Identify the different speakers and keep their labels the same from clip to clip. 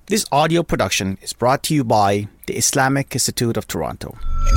Speaker 1: This audio production is brought to you by the Islamic Institute of Toronto.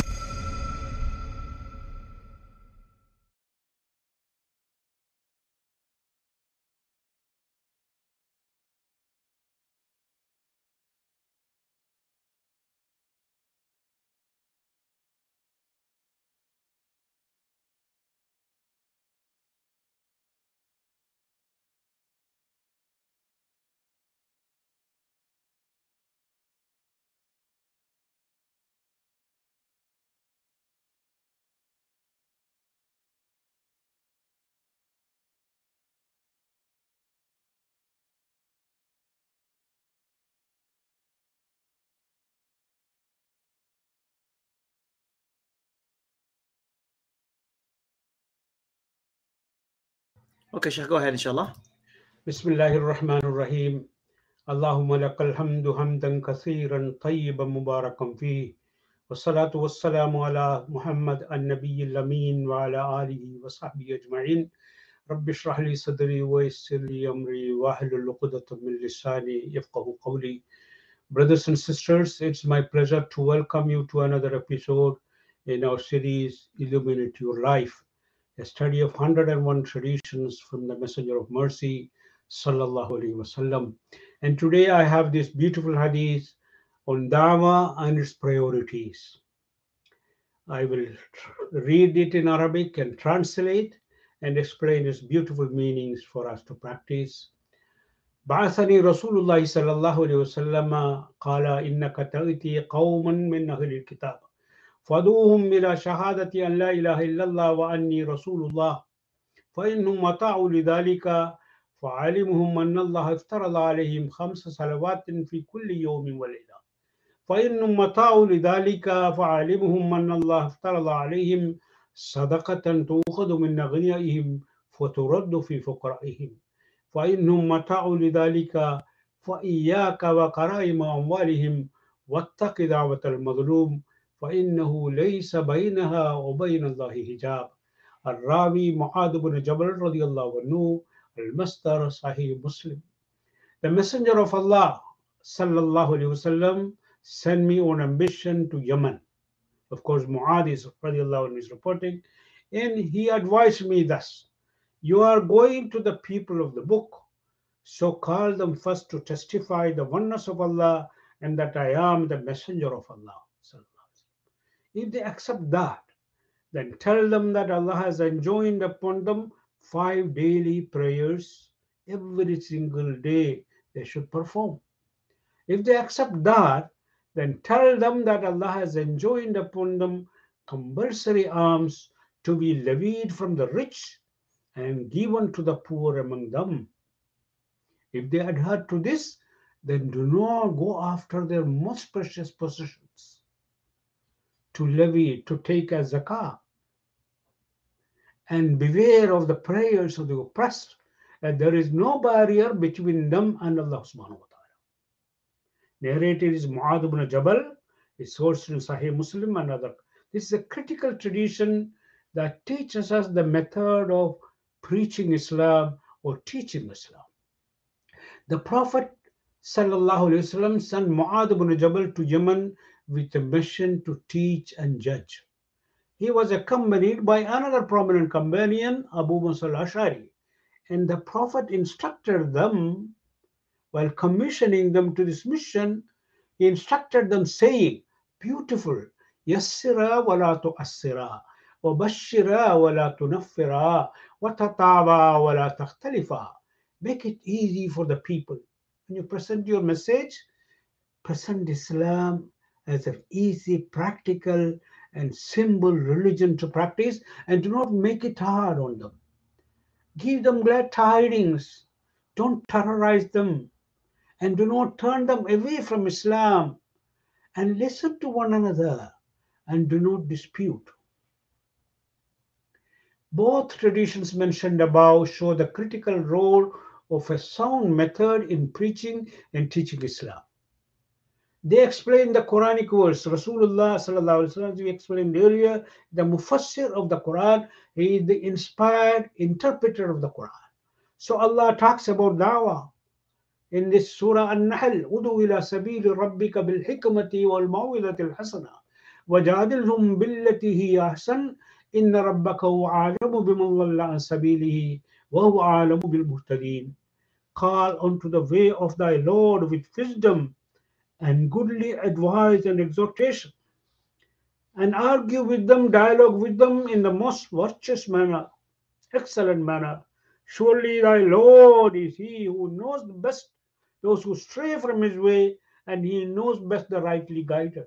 Speaker 2: Okay, Sheikh, go ahead, inshallah.
Speaker 3: Bismillahir Rahmanir Rahim. Allahumma lakal hamdu hamdan kathiran tayyiban mubarakan fih. Wassalatu wassalamu ala Muhammad an-Nabiyyil Amin wa ala alihi wa sahbihi ajma'in. Rabbi shrah li sadri wa yassir li amri wa hlul 'uqdatam min lisani yafqahu qawli. Brothers and sisters, it's my pleasure to welcome you to another episode in our series Illuminate Your Life, a study of 101 traditions from the Messenger of Mercy, Sallallahu Alaihi Wasallam. And today I have this beautiful hadith on Dawah and its priorities. I will read it in Arabic and translate and explain its beautiful meanings for us to practice. بعثني رسول الله صلى الله عليه وسلم قال إنك تأتي قوما من أهل الكتاب فادعوهم إلى شهادة أن لا إله إلا الله وأني رسول الله فإنهم أطاعوا لذلك فعلمهم أن الله افترض عليهم 5 صلوات في كل يوم وليلة فإنهم أطاعوا لذلك فعلمهم أن الله افترض عليهم صدقة تؤخذ من أغنيائهم فترد في فقرائهم فإنهم أطاعوا لذلك فإياك وكرائم أموالهم واتق دعوة المظلوم فإنه ليس بينها وبين الله حجاب. الراوي معاذ بن جبل رضي الله عنه. المصدر Sahih Muslim. The Messenger of Allah sallallahu alaihi wasallam sent me on a mission to Yemen. Of course, Mu'adh is radiallahu anhu is reporting, and he advised me thus: you are going to the people of the book, so call them first to testify the oneness of Allah and that I am the Messenger of Allah. If they accept that, then tell them that Allah has enjoined upon them 5 daily prayers every single day they should perform. If they accept that, then tell them that Allah has enjoined upon them compulsory alms to be levied from the rich and given to the poor among them. If they adhere to this, then do not go after their most precious possessions to levy, to take as zakah. And beware of the prayers of the oppressed, and there is no barrier between them and Allah subhanahu wa ta'ala. Narrated is Mu'adh ibn Jabal, is sourced in Sahih Muslim and other. This is a critical tradition that teaches us the method of preaching Islam or teaching Islam. The Prophet sallallahu alaihi wasallam sent Mu'adh ibn Jabal to Yemen with a mission to teach and judge. He was accompanied by another prominent companion, Abu Musa al-Ash'ari, and the Prophet instructed them, while commissioning them to this mission, he instructed them saying, beautiful, yassira wa la tu'assira, wa bashira wa la tunaffira, wa tatawa wa la takhtalifa. Make it easy for the people. When you present your message, present Islam as an easy, practical, and simple religion to practice, and do not make it hard on them. Give them glad tidings. Don't terrorize them, and do not turn them away from Islam. And listen to one another, and do not dispute. Both traditions mentioned above show the critical role of a sound method in preaching and teaching Islam. They explain the Quranic verse. Rasulullah sallallahu alaihi wasallam, we explained earlier, the mufassir of the Quran, he is the inspired interpreter of the Quran. So Allah talks about dawah. in this Surah An-Nahl, Udu ila sabili rabbika bil hikmati wal mawidati al-hasana wajadilhum billati hiya ahsan inna rabbaka huwa a'lamu biman dhalla an sabilihi wa huwa a'lamu bil muhtadin. Call unto the way of thy Lord with wisdom and goodly advice and exhortation, and argue with them, dialogue with them in the most virtuous manner, excellent manner. Surely thy Lord is he who knows best those who stray from his way, and he knows best the rightly guided.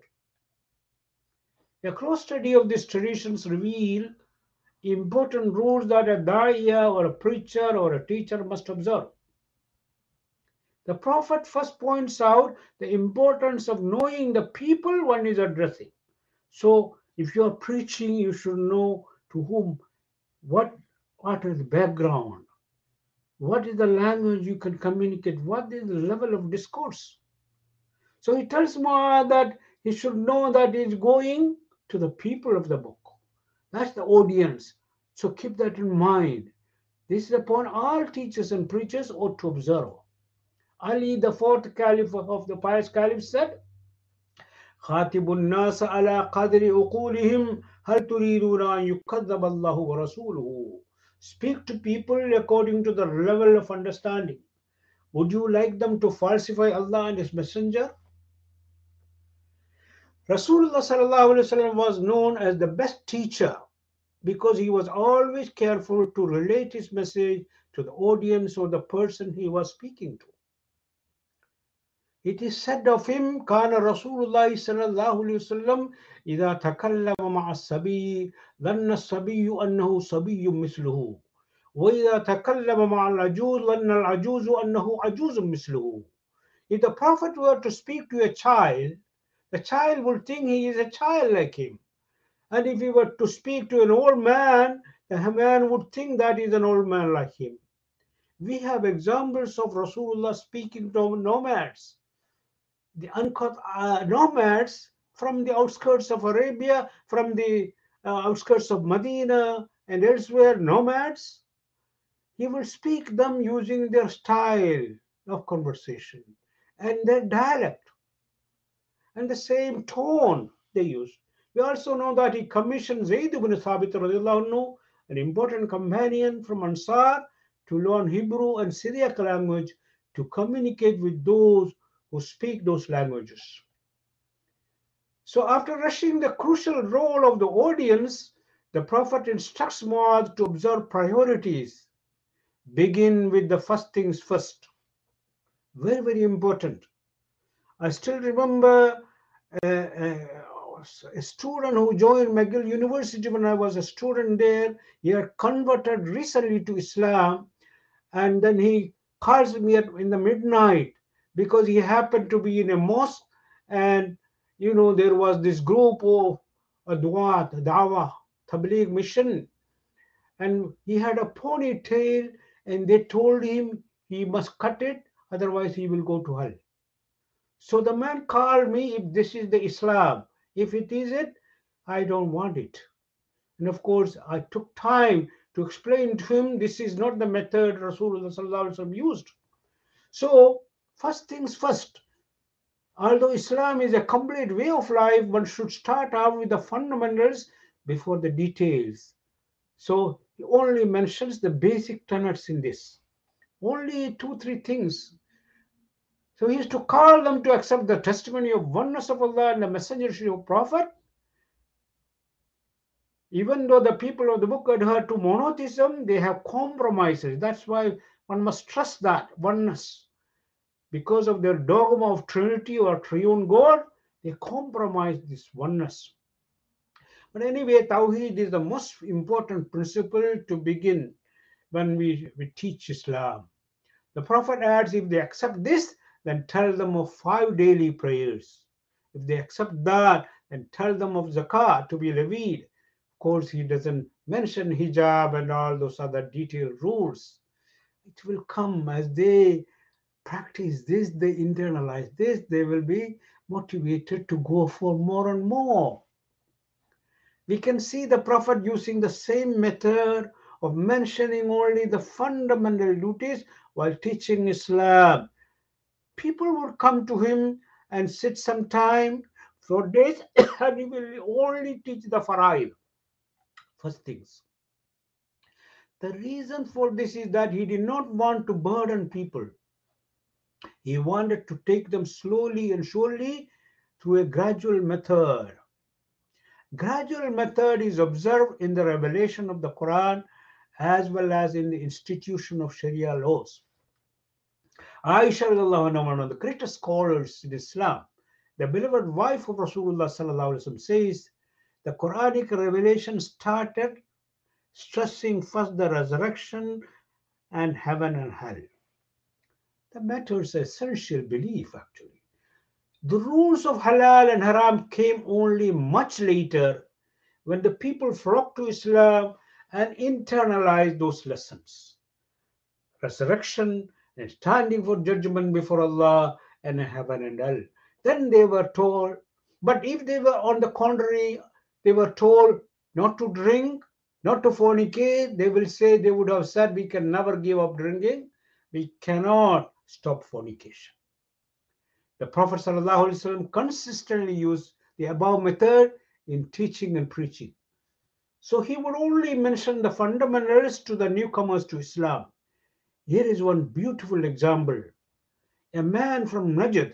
Speaker 3: A close study of these traditions reveal important rules that a daiya or a preacher or a teacher must observe. The Prophet first points out the importance of knowing the people one is addressing. So, if you are preaching, you should know to whom, what is the background, what is the language you can communicate, what is the level of discourse. So he tells Mu'adh that he should know that he is going to the people of the book. That's the audience. So keep that in mind. This is upon all teachers and preachers ought to observe. Ali, the fourth caliph of the pious caliph, said, خاطب الناس على قدر عقولهم هل تريدون أن يكذب الله ورسوله. Speak to people according to the level of understanding. Would you like them to falsify Allah and His Messenger? Rasulullah sallallahu alaihi wasallam was known as the best teacher because he was always careful to relate his message to the audience or the person he was speaking to. It is said of him, كان رسول الله صلى الله عليه وسلم إذا تكلم مع الصبي ظن الصبي أنه صبي مثله وإذا تكلم مع العجوز ظن العجوز أنه عجوز مثله. If the Prophet were to speak to a child, the child would think he is a child like him. And if he were to speak to an old man, the man would think that he is an old man like him. We have examples of Rasulullah speaking to nomads. The uncut nomads from the outskirts of Arabia, from the outskirts of Medina and elsewhere, nomads, he will speak them using their style of conversation and their dialect and the same tone they use. We also know that he commissioned Zayd ibn Thabit radiallahu anhu, an important companion from Ansar, to learn Hebrew and Syriac language to communicate with those who speak those languages. So after rushing the crucial role of the audience, the Prophet instructs Mu'adh to observe priorities. Begin with the first things first. Very, very important. I still remember a student who joined McGill University when I was a student there. He had converted recently to Islam, and then he calls me in the midnight because he happened to be in a mosque, and there was this group of Duat, Dawah, Tabligh mission, and he had a ponytail, and they told him he must cut it, otherwise he will go to hell. So the man called me, if this is the Islam, if it is it, I don't want it. And of course, I took time to explain to him this is not the method Rasulullah sallallahu alaihi wasallam used. So first things first. Although Islam is a complete way of life, one should start out with the fundamentals before the details. So he only mentions the basic tenets in this. Only 2-3 things. So he is to call them to accept the testimony of oneness of Allah and the messengership of Prophet. Even though the people of the book adhere to monotheism, they have compromises. That's why one must trust that oneness. Because of their dogma of Trinity or Triune God, they compromise this oneness. But anyway, Tawheed is the most important principle to begin when we teach Islam. The Prophet adds, if they accept this, then tell them of 5 daily prayers. If they accept that, then tell them of zakah to be levied. Of course, he doesn't mention hijab and all those other detailed rules. It will come as they practice this, they internalize this, they will be motivated to go for more and more. We can see the Prophet using the same method of mentioning only the fundamental duties while teaching Islam. People would come to him and sit some time for days and he will only teach the faraid, first things. The reason for this is that he did not want to burden people. He wanted to take them slowly and surely through a gradual method. Gradual method is observed in the revelation of the Quran as well as in the institution of Sharia laws. Aisha, one of the greatest scholars in Islam, the beloved wife of Rasulullah says, the Quranic revelation started stressing first the resurrection and heaven and hell. The matter is essential belief actually. The rules of halal and haram came only much later when the people flocked to Islam and internalized those lessons. Resurrection and standing for judgment before Allah and heaven and hell. Then they were told, but if they were on the contrary, they were told not to drink, not to fornicate, they will say, they would have said, we can never give up drinking, we cannot stop fornication. The Prophet ﷺ consistently used the above method in teaching and preaching. So he would only mention the fundamentals to the newcomers to Islam. Here is one beautiful example. A man from Najd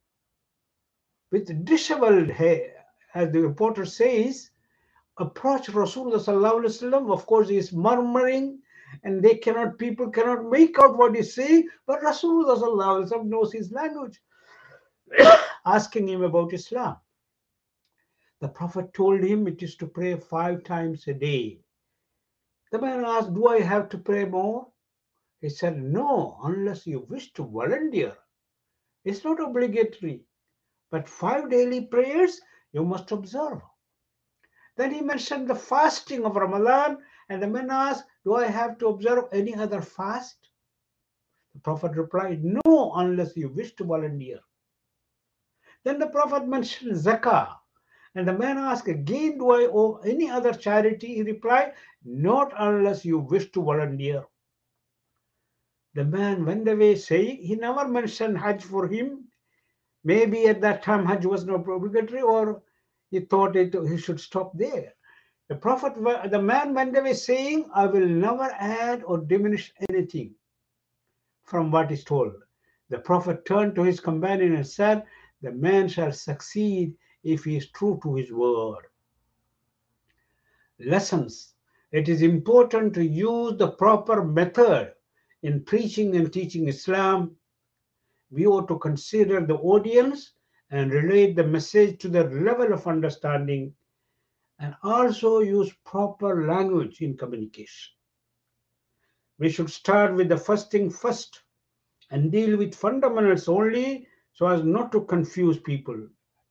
Speaker 3: with disheveled hair, as the reporter says, approached Rasulullah ﷺ. Of course, he is murmuring and people cannot make out what he's saying, but Rasulullah ﷺ knows his language. Asking him about Islam. The Prophet told him it is to pray 5 times a day. The man asked, do I have to pray more? He said, no, unless you wish to volunteer. It's not obligatory, but 5 daily prayers you must observe. Then he mentioned the fasting of Ramadan, and the man asked, do I have to observe any other fast? The Prophet replied, no, unless you wish to volunteer. Then the Prophet mentioned zakah, and the man asked again, do I owe any other charity? He replied, not unless you wish to volunteer. The man went away saying, he never mentioned Hajj for him. Maybe at that time Hajj was not obligatory, or he thought he should stop there. The man went away saying, I will never add or diminish anything from what is told. The Prophet turned to his companion and said, the man shall succeed if he is true to his word. Lessons. It is important to use the proper method in preaching and teaching Islam. We ought to consider the audience and relate the message to their level of understanding, and also use proper language in communication. We should start with the first thing first and deal with fundamentals only so as not to confuse people.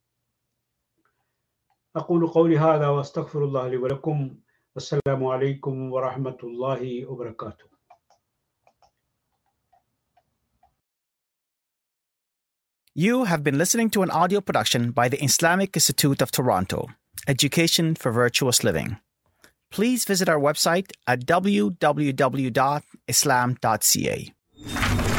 Speaker 3: أقول قولي هذا وأستغفر الله لي ولكم والسلام عليكم ورحمة الله وبركاته.
Speaker 1: You have been listening to an audio production by the Islamic Institute of Toronto, Education for Virtuous Living. Please visit our website at www.islam.ca.